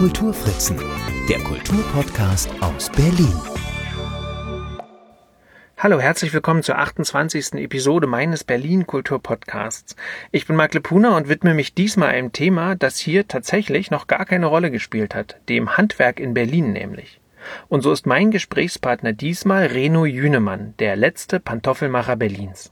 Kulturfritzen, der Kulturpodcast aus Berlin. Hallo, herzlich willkommen zur 28. Episode meines Berlin-Kultur-Podcasts. Ich bin Marc Lepuna und widme mich diesmal einem Thema, das hier tatsächlich noch gar keine Rolle gespielt hat, dem Handwerk in Berlin nämlich. Und so ist mein Gesprächspartner diesmal Reno Jünemann, der letzte Pantoffelmacher Berlins.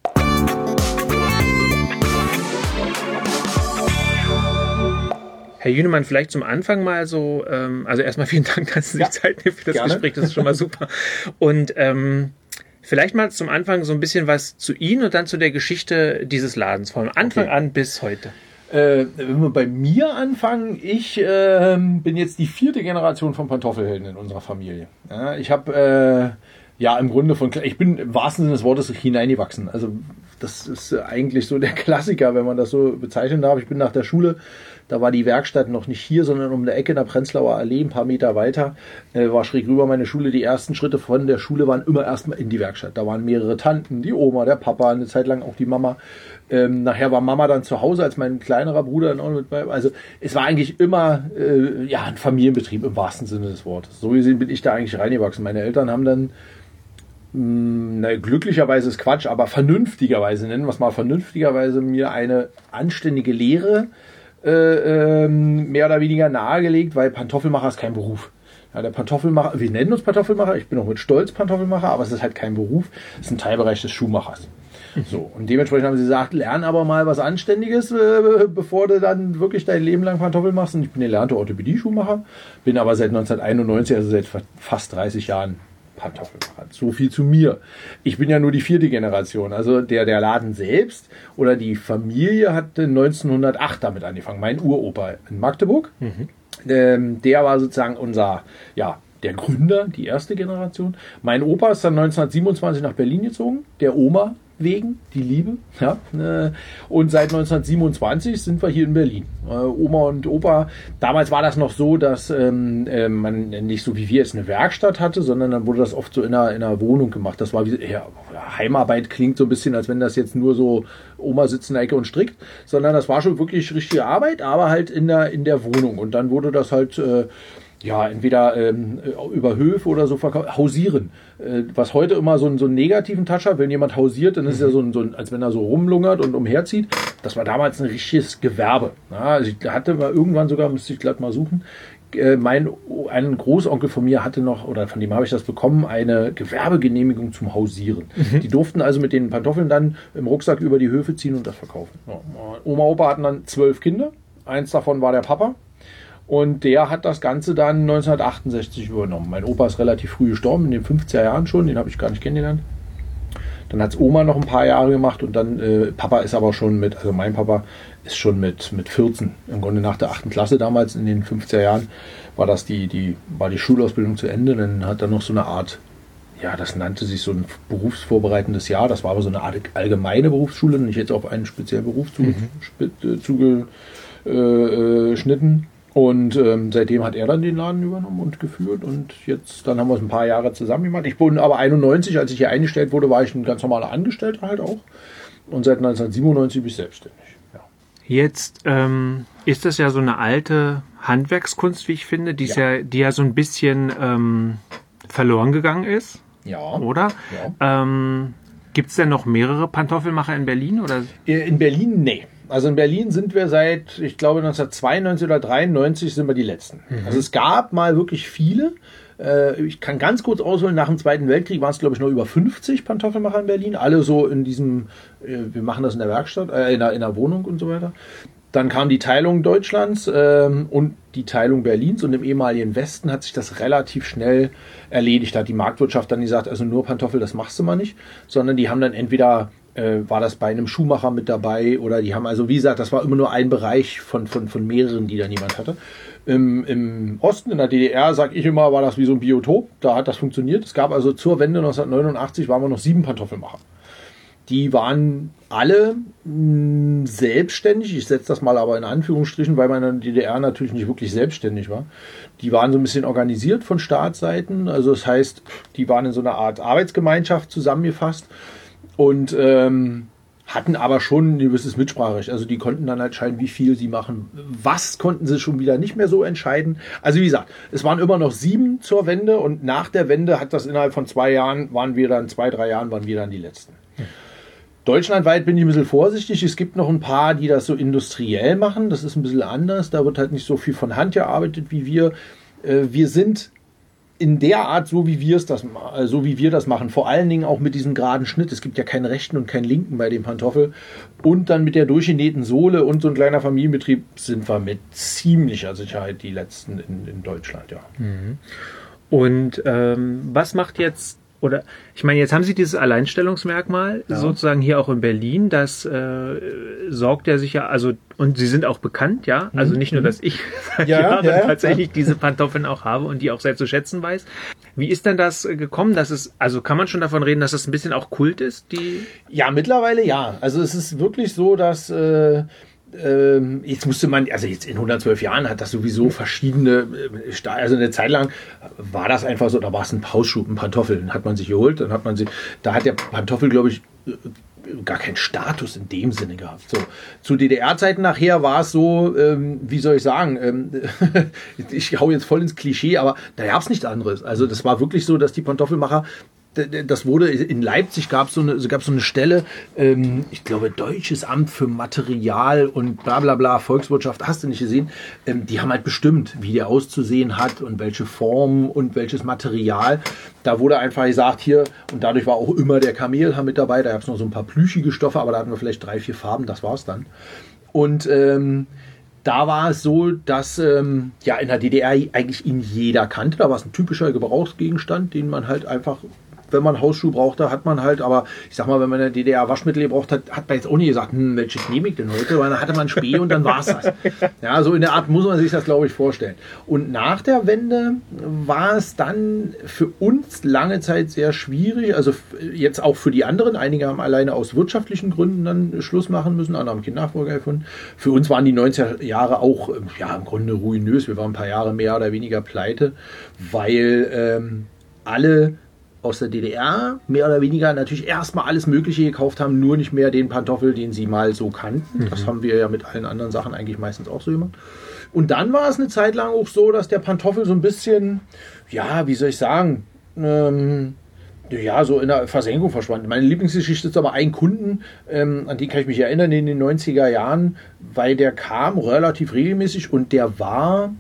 Herr Jünemann, vielleicht zum Anfang mal so, also erstmal vielen Dank, dass Sie sich Zeit nehmen für das gerne. Gespräch, das ist schon mal super. Und vielleicht mal zum Anfang so ein bisschen was zu Ihnen und dann zu der Geschichte dieses Ladens, von Anfang an bis heute. Wenn wir bei mir anfangen, ich bin jetzt die 4. Generation von Pantoffelhelden in unserer Familie. Ja, ich habe im Grunde ich bin im wahrsten Sinne des Wortes hineingewachsen. Also das ist eigentlich so der Klassiker, wenn man das so bezeichnen darf. Ich bin nach der Schule, da war die Werkstatt noch nicht hier, sondern um der Ecke in der Prenzlauer Allee, ein paar Meter weiter, war schräg rüber meine Schule. Die ersten Schritte von der Schule waren immer erstmal in die Werkstatt. Da waren mehrere Tanten, die Oma, der Papa, eine Zeit lang auch die Mama. Nachher war Mama dann zu Hause, als mein kleinerer Bruder dann auch mit bei. Also es war eigentlich immer ein Familienbetrieb im wahrsten Sinne des Wortes. So gesehen bin ich da eigentlich reingewachsen. Meine Eltern haben dann glücklicherweise ist Quatsch, aber vernünftigerweise, nennen wir es mal vernünftigerweise, mir eine anständige Lehre mehr oder weniger nahegelegt, weil Pantoffelmacher ist kein Beruf. Ja, der Pantoffelmacher, wir nennen uns Pantoffelmacher, ich bin auch mit Stolz Pantoffelmacher, aber es ist halt kein Beruf, es ist ein Teilbereich des Schuhmachers. So, und dementsprechend haben sie gesagt, lern aber mal was Anständiges, bevor du dann wirklich dein Leben lang Pantoffel machst. Und ich bin gelernter Orthopädie-Schuhmacher, bin aber seit 1991, also seit fast 30 Jahren Pantoffelmacher. So viel zu mir. Ich bin ja nur die 4. Generation. Also der Laden selbst oder die Familie hat 1908 damit angefangen. Mein Uropa in Magdeburg, der war sozusagen der Gründer, die 1. Generation. Mein Opa ist dann 1927 nach Berlin gezogen, der Oma wegen, die Liebe. Ja, und seit 1927 sind wir hier in Berlin. Oma und Opa, damals war das noch so, dass man nicht so wie wir jetzt eine Werkstatt hatte, sondern dann wurde das oft so in einer Wohnung gemacht. Das war wie Heimarbeit, klingt so ein bisschen, als wenn das jetzt nur so Oma sitzt in der Ecke und strickt, sondern das war schon wirklich richtige Arbeit, aber halt in der Wohnung. Und dann wurde das halt entweder über Höfe oder so verkauft, hausieren. Was heute immer so einen negativen Touch hat, wenn jemand hausiert, dann ist es ja so ein, als wenn er so rumlungert und umherzieht. Das war damals ein richtiges Gewerbe. Ja, also ich hatte mal irgendwann sogar, müsste ich gleich mal suchen, ein Großonkel von mir hatte noch, oder von dem habe ich das bekommen, eine Gewerbegenehmigung zum Hausieren. Die durften also mit den Pantoffeln dann im Rucksack über die Höfe ziehen und das verkaufen. Ja, Oma, Opa hatten dann 12 Kinder. Eins davon war der Papa. Und der hat das Ganze dann 1968 übernommen. Mein Opa ist relativ früh gestorben, in den 50er Jahren schon, den habe ich gar nicht kennengelernt. Dann hat es Oma noch ein paar Jahre gemacht und dann Papa ist aber schon mein Papa ist schon mit 14, im Grunde nach der 8. Klasse damals in den 50er Jahren, war die Schulausbildung zu Ende. Dann hat er noch so eine Art, das nannte sich so ein berufsvorbereitendes Jahr, das war aber so eine Art allgemeine Berufsschule, nicht jetzt auf einen speziellen Beruf zugeschnitten. Und seitdem hat er dann den Laden übernommen und geführt und dann haben wir es ein paar Jahre zusammen gemacht. Ich bin aber 91, als ich hier eingestellt wurde, war ich ein ganz normaler Angestellter halt auch. Und seit 1997 bin ich selbstständig. Ja. Jetzt ist das ja so eine alte Handwerkskunst, wie ich finde, die ja so ein bisschen verloren gegangen ist. Ja. Oder? Ja. Gibt es denn noch mehrere Pantoffelmacher in Berlin? Oder? In Berlin, nee. Also in Berlin sind wir seit, ich glaube 1992 oder 1993 sind wir die Letzten. Also es gab mal wirklich viele. Ich kann ganz kurz ausholen, nach dem Zweiten Weltkrieg waren es glaube ich noch über 50 Pantoffelmacher in Berlin. Alle so in diesem, wir machen das in der Werkstatt, in der Wohnung und so weiter. Dann kam die Teilung Deutschlands und die Teilung Berlins und im ehemaligen Westen hat sich das relativ schnell erledigt. Da hat die Marktwirtschaft dann gesagt, also nur Pantoffel, das machst du mal nicht, sondern die haben dann entweder war das bei einem Schuhmacher mit dabei oder die haben also, wie gesagt, das war immer nur ein Bereich von mehreren, die dann jemand hatte. Im Osten, in der DDR, sag ich immer, war das wie so ein Biotop, da hat das funktioniert. Es gab also zur Wende 1989 waren wir noch 7 Pantoffelmacher. Die waren alle selbstständig, ich setze das mal aber in Anführungsstrichen, weil man in der DDR natürlich nicht wirklich selbstständig war. Die waren so ein bisschen organisiert von Staatsseiten, also das heißt, die waren in so einer Art Arbeitsgemeinschaft zusammengefasst und hatten aber schon ein gewisses Mitspracherecht. Also die konnten dann halt entscheiden, wie viel sie machen. Was konnten sie schon wieder nicht mehr so entscheiden. Also wie gesagt, es waren immer noch 7 zur Wende und nach der Wende hat das innerhalb von 2 Jahren, 2, 3 Jahren waren wir dann die Letzten. Deutschlandweit bin ich ein bisschen vorsichtig. Es gibt noch ein paar, die das so industriell machen. Das ist ein bisschen anders. Da wird halt nicht so viel von Hand gearbeitet wie wir. Wir sind in der Art, so wie wir das machen, vor allen Dingen auch mit diesem geraden Schnitt. Es gibt ja keinen rechten und keinen linken bei dem Pantoffel. Und dann mit der durchgenähten Sohle und so ein kleiner Familienbetrieb sind wir mit ziemlicher Sicherheit die Letzten in Deutschland, ja. Und was macht jetzt, oder ich meine, jetzt haben Sie dieses Alleinstellungsmerkmal sozusagen hier auch in Berlin, das sorgt ja sicher, also und Sie sind auch bekannt, ja, also nicht nur, dass ich seit Jahren tatsächlich diese Pantoffeln auch habe und die auch sehr zu schätzen weiß. Wie ist denn das gekommen, dass es, also kann man schon davon reden, dass es ein bisschen auch Kult ist, die? Ja, mittlerweile ja. Also es ist wirklich so, dass jetzt musste man, also jetzt in 112 Jahren hat das sowieso verschiedene, also eine Zeit lang war das einfach so, da war es ein Pauschub, ein Pantoffel, den hat man sich geholt, dann hat man sie, da hat der Pantoffel, glaube ich, gar keinen Status in dem Sinne gehabt. So, zu DDR-Zeiten nachher war es so, wie soll ich sagen, ich hau jetzt voll ins Klischee, aber da gab es nichts anderes. Also das war wirklich so, dass die Pantoffelmacher, das wurde in Leipzig gab es so eine Stelle, ich glaube Deutsches Amt für Material und bla bla bla, Volkswirtschaft, hast du nicht gesehen, die haben halt bestimmt, wie der auszusehen hat und welche Form und welches Material. Da wurde einfach gesagt hier, und dadurch war auch immer der Kamelhaar mit dabei, da gab es noch so ein paar plüschige Stoffe, aber da hatten wir vielleicht 3, 4 Farben, das war's dann. Und da war es so, dass in der DDR eigentlich ihn jeder kannte. Da war es ein typischer Gebrauchsgegenstand, den man halt einfach, wenn man Hausschuh brauchte, hat man halt, aber ich sag mal, wenn man in der DDR Waschmittel gebraucht hat, hat man jetzt auch nie gesagt, welche nehme ich denn heute? Weil dann hatte man Spee und dann war es das. Ja, so in der Art muss man sich das, glaube ich, vorstellen. Und nach der Wende war es dann für uns lange Zeit sehr schwierig, also jetzt auch für die anderen. Einige haben alleine aus wirtschaftlichen Gründen dann Schluss machen müssen, andere haben keinen Nachfolger gefunden. Für uns waren die 90er Jahre auch im Grunde ruinös. Wir waren ein paar Jahre mehr oder weniger pleite, weil alle aus der DDR mehr oder weniger natürlich erstmal alles Mögliche gekauft haben, nur nicht mehr den Pantoffel, den sie mal so kannten. Das haben wir ja mit allen anderen Sachen eigentlich meistens auch so gemacht. Und dann war es eine Zeit lang auch so, dass der Pantoffel so ein bisschen, wie soll ich sagen, so in der Versenkung verschwand. Meine Lieblingsgeschichte ist aber ein Kunden, an den kann ich mich erinnern, in den 90er Jahren, weil der kam relativ regelmäßig und der war,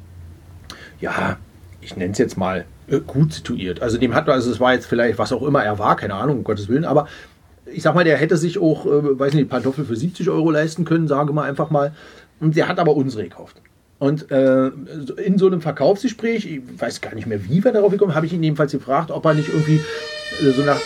ich nenne es jetzt mal, gut situiert. Also es war jetzt vielleicht, was auch immer er war, keine Ahnung, um Gottes Willen, aber ich sag mal, der hätte sich auch, Pantoffel für 70 € leisten können, sage mal einfach mal, und der hat aber unsere gekauft. Und in so einem Verkaufsgespräch, ich weiß gar nicht mehr, wie wir darauf gekommen, habe ich ihn jedenfalls gefragt, ob er nicht irgendwie so nach,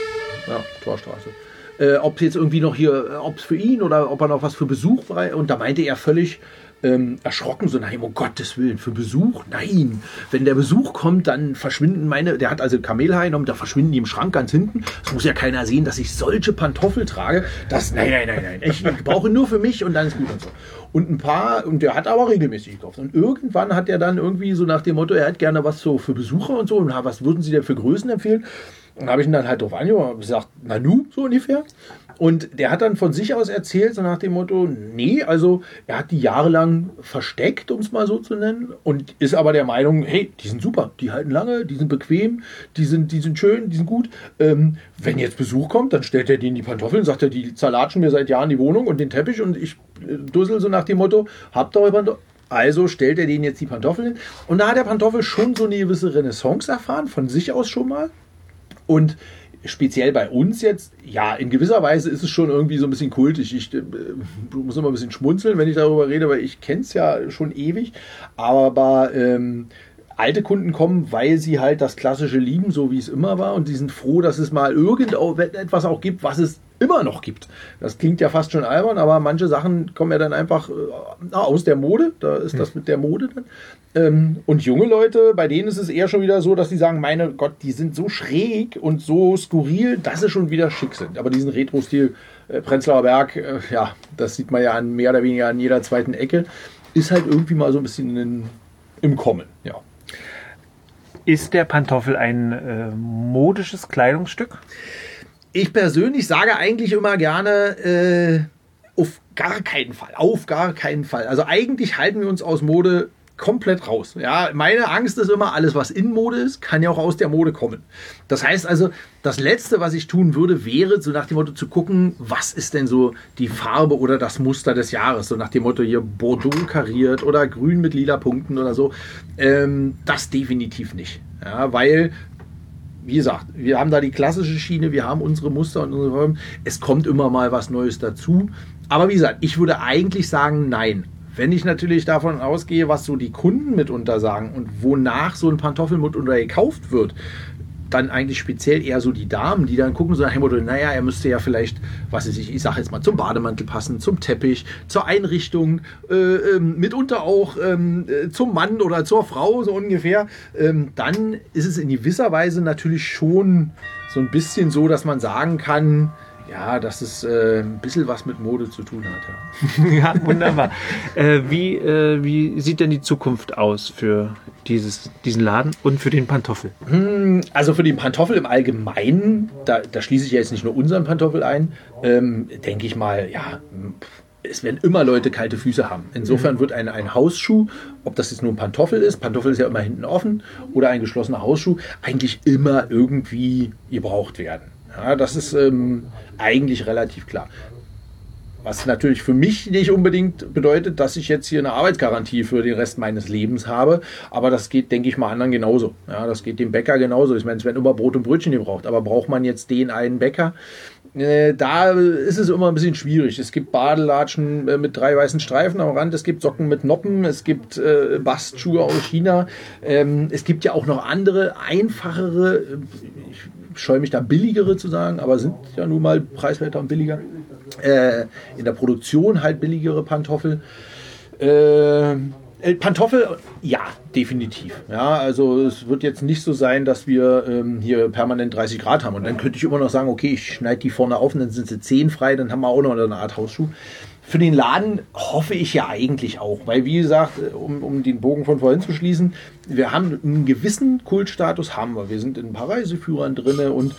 Torstraße, ob jetzt irgendwie noch hier, ob es für ihn oder ob er noch was für Besuch war, und da meinte er völlig erschrocken, so nein, um Gottes Willen, für Besuch? Nein. Wenn der Besuch kommt, dann verschwinden der hat also Kamelhaar genommen, da verschwinden die im Schrank ganz hinten. Es muss ja keiner sehen, dass ich solche Pantoffel trage. Nein. Ich brauche nur für mich und dann ist gut und so. Und der hat aber regelmäßig gekauft. Und irgendwann hat er dann irgendwie so nach dem Motto, er hat gerne was so für Besucher und so. Und was würden Sie denn für Größen empfehlen? Und habe ich ihn dann halt drauf angehört und gesagt, Nanu, so ungefähr. Und der hat dann von sich aus erzählt, so nach dem Motto, nee, also er hat die jahrelang versteckt, um es mal so zu nennen, und ist aber der Meinung, hey, die sind super, die halten lange, die sind bequem, die sind schön, die sind gut. Wenn jetzt Besuch kommt, dann stellt er denen die Pantoffeln, sagt er, die zerlatschen mir seit Jahren die Wohnung und den Teppich und ich dussel so nach dem Motto, habt ihr eure Pantoffeln? Also stellt er denen jetzt die Pantoffeln. Und da hat der Pantoffel schon so eine gewisse Renaissance erfahren, von sich aus schon mal. Und speziell bei uns jetzt, in gewisser Weise ist es schon irgendwie so ein bisschen kultig. Ich muss immer ein bisschen schmunzeln, wenn ich darüber rede, weil ich kenne es ja schon ewig. Aber alte Kunden kommen, weil sie halt das Klassische lieben, so wie es immer war. Und die sind froh, dass es mal irgendetwas auch gibt, was es immer noch gibt. Das klingt ja fast schon albern, aber manche Sachen kommen ja dann einfach aus der Mode. Da ist das mit der Mode dann. Und junge Leute, bei denen ist es eher schon wieder so, dass die sagen, meine Gott, die sind so schräg und so skurril, dass sie schon wieder schick sind. Aber diesen Retro-Stil Prenzlauer Berg, das sieht man ja mehr oder weniger an jeder zweiten Ecke, ist halt irgendwie mal so ein bisschen im Kommen. Ja. Ist der Pantoffel ein modisches Kleidungsstück? Ich persönlich sage eigentlich immer gerne, auf gar keinen Fall. Auf gar keinen Fall. Also eigentlich halten wir uns aus Mode komplett raus. Ja, meine Angst ist immer, alles was in Mode ist, kann ja auch aus der Mode kommen. Das heißt also, das Letzte, was ich tun würde, wäre so nach dem Motto zu gucken, was ist denn so die Farbe oder das Muster des Jahres. So nach dem Motto hier Bordeaux kariert oder grün mit lila Punkten oder so. Das definitiv nicht. Ja, weil, wie gesagt, wir haben da die klassische Schiene, wir haben unsere Muster und unsere Farben. Es kommt immer mal was Neues dazu. Aber wie gesagt, ich würde eigentlich sagen, nein. Wenn ich natürlich davon ausgehe, was so die Kunden mitunter sagen und wonach so ein Pantoffel mitunter gekauft wird, dann eigentlich speziell eher so die Damen, die dann gucken so nach dem Motto, naja, er müsste ja vielleicht, was weiß ich sage jetzt mal, zum Bademantel passen, zum Teppich, zur Einrichtung, mitunter auch zum Mann oder zur Frau, so ungefähr. Dann ist es in gewisser Weise natürlich schon so ein bisschen so, dass man sagen kann, ja, dass es ein bisschen was mit Mode zu tun hat. Ja, ja, wunderbar. Wie sieht denn die Zukunft aus für diesen Laden und für den Pantoffel? Also für den Pantoffel im Allgemeinen, da schließe ich ja jetzt nicht nur unseren Pantoffel ein, denke ich mal, ja, es werden immer Leute kalte Füße haben. Insofern wird ein Hausschuh, ob das jetzt nur ein Pantoffel ist ist ja immer hinten offen, oder ein geschlossener Hausschuh, eigentlich immer irgendwie gebraucht werden. Ja, das ist eigentlich relativ klar. Was natürlich für mich nicht unbedingt bedeutet, dass ich jetzt hier eine Arbeitsgarantie für den Rest meines Lebens habe. Aber das geht, denke ich mal, anderen genauso. Ja, das geht dem Bäcker genauso. Ich meine, es werden immer Brot und Brötchen gebraucht. Aber braucht man jetzt den einen Bäcker? Da ist es immer ein bisschen schwierig. Es gibt Badelatschen mit 3 weißen Streifen am Rand. Es gibt Socken mit Noppen. Es gibt Bastschuhe aus China. Es gibt ja auch noch andere, einfachere, ich scheue mich da billigere zu sagen, aber sind ja nun mal preiswerter und billiger. In der Produktion halt billigere Pantoffel. Pantoffel, ja, definitiv. Ja, also es wird jetzt nicht so sein, dass wir hier permanent 30 Grad haben. Und dann könnte ich immer noch sagen, okay, ich schneide die vorne auf und dann sind sie zehenfrei, dann haben wir auch noch eine Art Hausschuh. Für den Laden hoffe ich ja eigentlich auch, weil wie gesagt, um den Bogen von vorhin zu schließen, wir haben einen gewissen Kultstatus, haben wir. Wir sind in ein paar Reiseführern drin und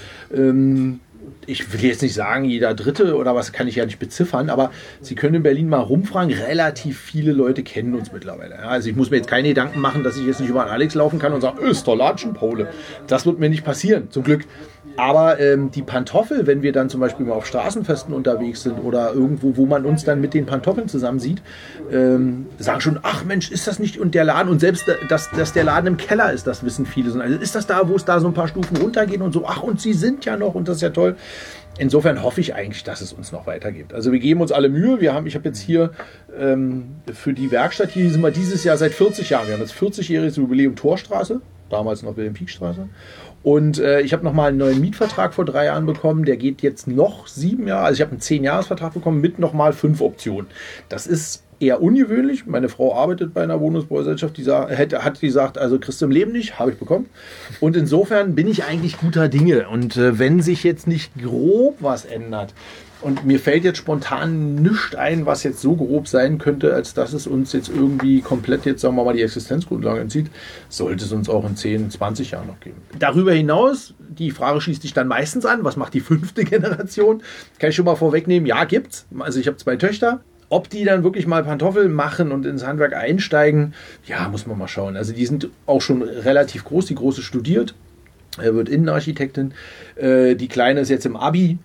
ich will jetzt nicht sagen, jeder Dritte oder was kann ich ja nicht beziffern, aber Sie können in Berlin mal rumfragen, relativ viele Leute kennen uns mittlerweile. Ja, also ich muss mir jetzt keine Gedanken machen, dass ich jetzt nicht über einen Alex laufen kann und sagen, Latschenpole. Das wird mir nicht passieren, zum Glück. Aber die Pantoffel, wenn wir dann zum Beispiel mal auf Straßenfesten unterwegs sind oder irgendwo, wo man uns dann mit den Pantoffeln zusammen sieht, sagen schon, ach Mensch, ist das nicht und der Laden und selbst, dass der Laden im Keller ist, das wissen viele. Also ist das da, wo es da so ein paar Stufen runtergehen und so, ach und Sie sind ja noch und das ist ja toll. Insofern hoffe ich eigentlich, dass es uns noch weitergeht. Also wir geben uns alle Mühe. Ich habe jetzt hier für die Werkstatt, hier sind wir dieses Jahr seit 40 Jahren, wir haben jetzt 40-jähriges Jubiläum Torstraße, damals noch Wilhelm-Pieck-Straße. Und ich habe nochmal einen neuen Mietvertrag vor 3 Jahren bekommen. Der geht jetzt noch 7 Jahre. Also ich habe einen 10-Jahres-Vertrag bekommen mit nochmal 5 Optionen. Das ist eher ungewöhnlich. Meine Frau arbeitet bei einer Wohnungsbaugesellschaft, die hat gesagt, also kriegst du im Leben nicht, habe ich bekommen. Und insofern bin ich eigentlich guter Dinge. Und wenn sich jetzt nicht grob was ändert, und mir fällt jetzt spontan nichts ein, was jetzt so grob sein könnte, als dass es uns jetzt irgendwie komplett jetzt, sagen wir mal, die Existenzgrundlage entzieht, sollte es uns auch in 10, 20 Jahren noch geben. Darüber hinaus, die Frage schließt sich dann meistens an, was macht die 5. Generation? Kann ich schon mal vorwegnehmen, ja, gibt's. Also ich habe 2 Töchter. Ob die dann wirklich mal Pantoffel machen und ins Handwerk einsteigen, ja, muss man mal schauen. Also die sind auch schon relativ groß. Die Große studiert, wird Innenarchitektin. Die Kleine ist jetzt im Abi.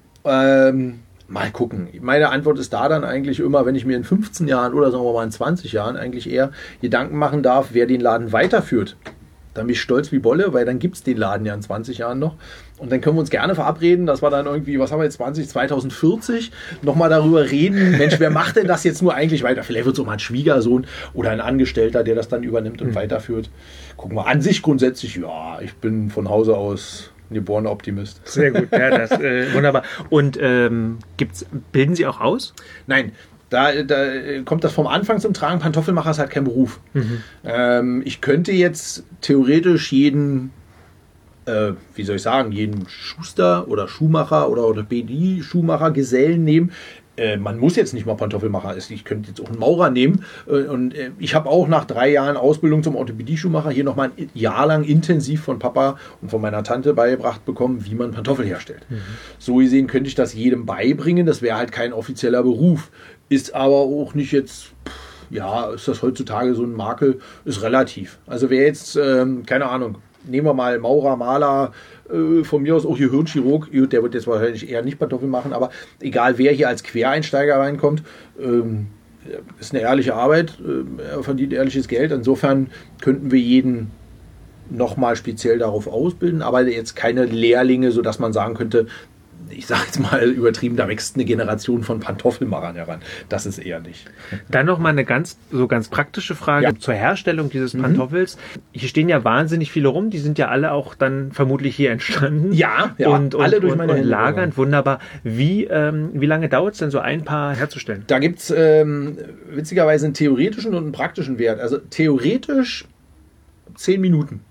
Mal gucken. Meine Antwort ist da dann eigentlich immer, wenn ich mir in 15 Jahren oder sagen wir mal in 20 Jahren eigentlich eher Gedanken machen darf, wer den Laden weiterführt. Dann bin ich stolz wie Bolle, weil dann gibt es den Laden ja in 20 Jahren noch. Und dann können wir uns gerne verabreden, dass wir dann irgendwie, was haben wir jetzt, 2040, nochmal darüber reden, Mensch, wer macht denn das jetzt nur eigentlich weiter? Vielleicht wird es auch mal ein Schwiegersohn oder ein Angestellter, der das dann übernimmt und weiterführt. Gucken wir an sich grundsätzlich, ja, ich bin von Hause aus geborener Optimist. Sehr gut, ja, das wunderbar. Und bilden Sie auch aus? Nein, da kommt das vom Anfang zum Tragen. Pantoffelmacher ist halt kein Beruf. Ich könnte jetzt theoretisch jeden Schuster oder Schuhmacher oder Orthopädie-Schuhmacher Gesellen nehmen. man muss jetzt nicht mal Pantoffelmacher. Ich könnte jetzt auch einen Maurer nehmen. Und ich habe auch nach 3 Jahren Ausbildung zum Orthopädie-Schuhmacher hier nochmal ein Jahr lang intensiv von Papa und von meiner Tante beigebracht bekommen, wie man Pantoffel herstellt. So gesehen könnte ich das jedem beibringen. Das wäre halt kein offizieller Beruf. Ist aber auch nicht jetzt... Ja, ist das heutzutage so ein Makel? Ist relativ. Also wer jetzt, keine Ahnung, nehmen wir mal Maurer, Maler, von mir aus auch hier Hirnchirurg, der wird jetzt wahrscheinlich eher nicht Pantoffel machen, aber egal wer hier als Quereinsteiger reinkommt, ist eine ehrliche Arbeit, er verdient ehrliches Geld. Insofern könnten wir jeden nochmal speziell darauf ausbilden, aber jetzt keine Lehrlinge, sodass man sagen könnte, ich sage jetzt mal übertrieben, da wächst eine Generation von Pantoffelmachern heran. Das ist eher nicht. Dann noch mal eine ganz praktische Frage zur Herstellung dieses Pantoffels. Hier stehen ja wahnsinnig viele rum. Die sind ja alle auch dann vermutlich hier entstanden. Ja, und alle durch meine Hände lagernd. Wunderbar. Wie lange dauert es denn, so ein Paar herzustellen? Da gibt es witzigerweise einen theoretischen und einen praktischen Wert. Also theoretisch 10 Minuten.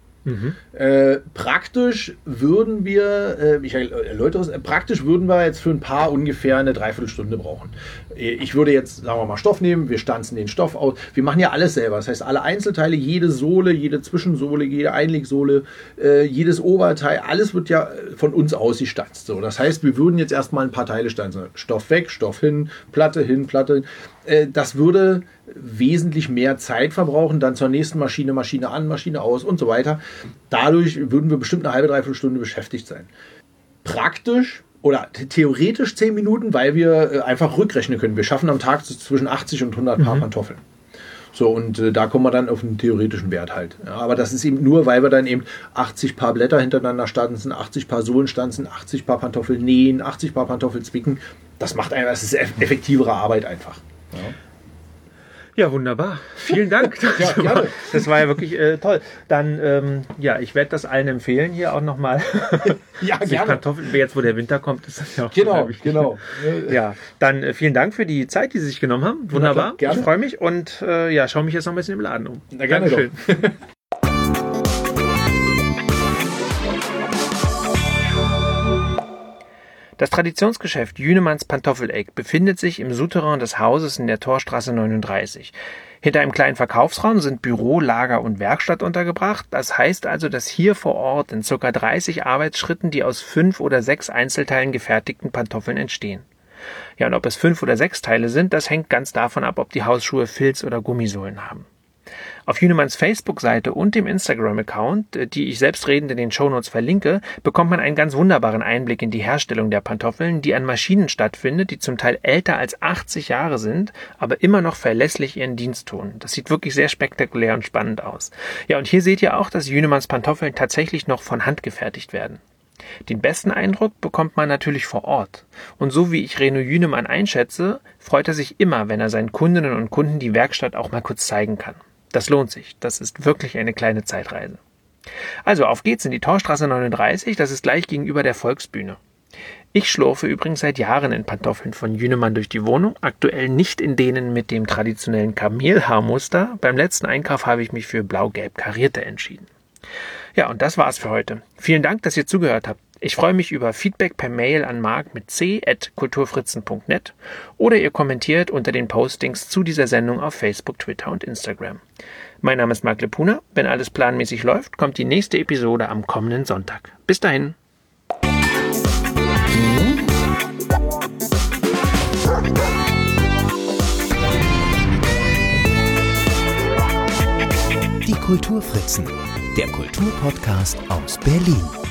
Praktisch würden wir, ich erläutere es, praktisch würden wir jetzt für ein Paar ungefähr eine Dreiviertelstunde brauchen. Ich würde jetzt, sagen wir mal, Stoff nehmen, wir stanzen den Stoff aus. Wir machen ja alles selber. Das heißt, alle Einzelteile, jede Sohle, jede Zwischensohle, jede Einlegsohle, jedes Oberteil, alles wird ja von uns ausgestanzt. So, das heißt, wir würden jetzt erstmal ein paar Teile stanzen. Stoff weg, Stoff hin, Platte hin, Platte hin. Das würde wesentlich mehr Zeit verbrauchen, dann zur nächsten Maschine, Maschine an, Maschine aus und so weiter. Dadurch würden wir bestimmt eine halbe, dreiviertel Stunde beschäftigt sein. Praktisch oder theoretisch 10 Minuten, weil wir einfach rückrechnen können. Wir schaffen am Tag zwischen 80 und 100 Paar Pantoffeln. So, und da kommen wir dann auf einen theoretischen Wert halt. Ja, aber das ist eben nur, weil wir dann eben 80 Paar Blätter hintereinander stanzen, 80 Paar Sohlen stanzen, 80 Paar Pantoffel nähen, 80 Paar Pantoffel zwicken. Das ist effektivere Arbeit einfach. Ja, wunderbar. Vielen Dank. Ja, gerne. Das war ja wirklich toll. Dann, ich werde das allen empfehlen, hier auch nochmal. Ja, gerne. Kartoffeln, jetzt wo der Winter kommt, ist das ja auch Genau. Ja, dann vielen Dank für die Zeit, die Sie sich genommen haben. Wunderbar. Gerne. Ich freue mich und schaue mich jetzt noch ein bisschen im Laden um. Na, gerne. Dankeschön. Das Traditionsgeschäft Jünemanns Pantoffeleck befindet sich im Souterrain des Hauses in der Torstraße 39. Hinter einem kleinen Verkaufsraum sind Büro, Lager und Werkstatt untergebracht. Das heißt also, dass hier vor Ort in ca. 30 Arbeitsschritten die aus 5 oder 6 Einzelteilen gefertigten Pantoffeln entstehen. Ja, und ob es 5 oder 6 Teile sind, das hängt ganz davon ab, ob die Hausschuhe Filz- oder Gummisohlen haben. Auf Jünemanns Facebook-Seite und dem Instagram-Account, die ich selbstredend in den Shownotes verlinke, bekommt man einen ganz wunderbaren Einblick in die Herstellung der Pantoffeln, die an Maschinen stattfindet, die zum Teil älter als 80 Jahre sind, aber immer noch verlässlich ihren Dienst tun. Das sieht wirklich sehr spektakulär und spannend aus. Ja, und hier seht ihr auch, dass Jünemanns Pantoffeln tatsächlich noch von Hand gefertigt werden. Den besten Eindruck bekommt man natürlich vor Ort. Und so wie ich Reno Jünemann einschätze, freut er sich immer, wenn er seinen Kundinnen und Kunden die Werkstatt auch mal kurz zeigen kann. Das lohnt sich. Das ist wirklich eine kleine Zeitreise. Also auf geht's in die Torstraße 39, das ist gleich gegenüber der Volksbühne. Ich schlurfe übrigens seit Jahren in Pantoffeln von Jünemann durch die Wohnung, aktuell nicht in denen mit dem traditionellen Kamelhaarmuster. Beim letzten Einkauf habe ich mich für blau-gelb karierte entschieden. Ja, und das war's für heute. Vielen Dank, dass ihr zugehört habt. Ich freue mich über Feedback per Mail an mark@kulturfritzen.net oder ihr kommentiert unter den Postings zu dieser Sendung auf Facebook, Twitter und Instagram. Mein Name ist Mark Lepuna. Wenn alles planmäßig läuft, kommt die nächste Episode am kommenden Sonntag. Bis dahin. Die Kulturfritzen, der Kulturpodcast aus Berlin.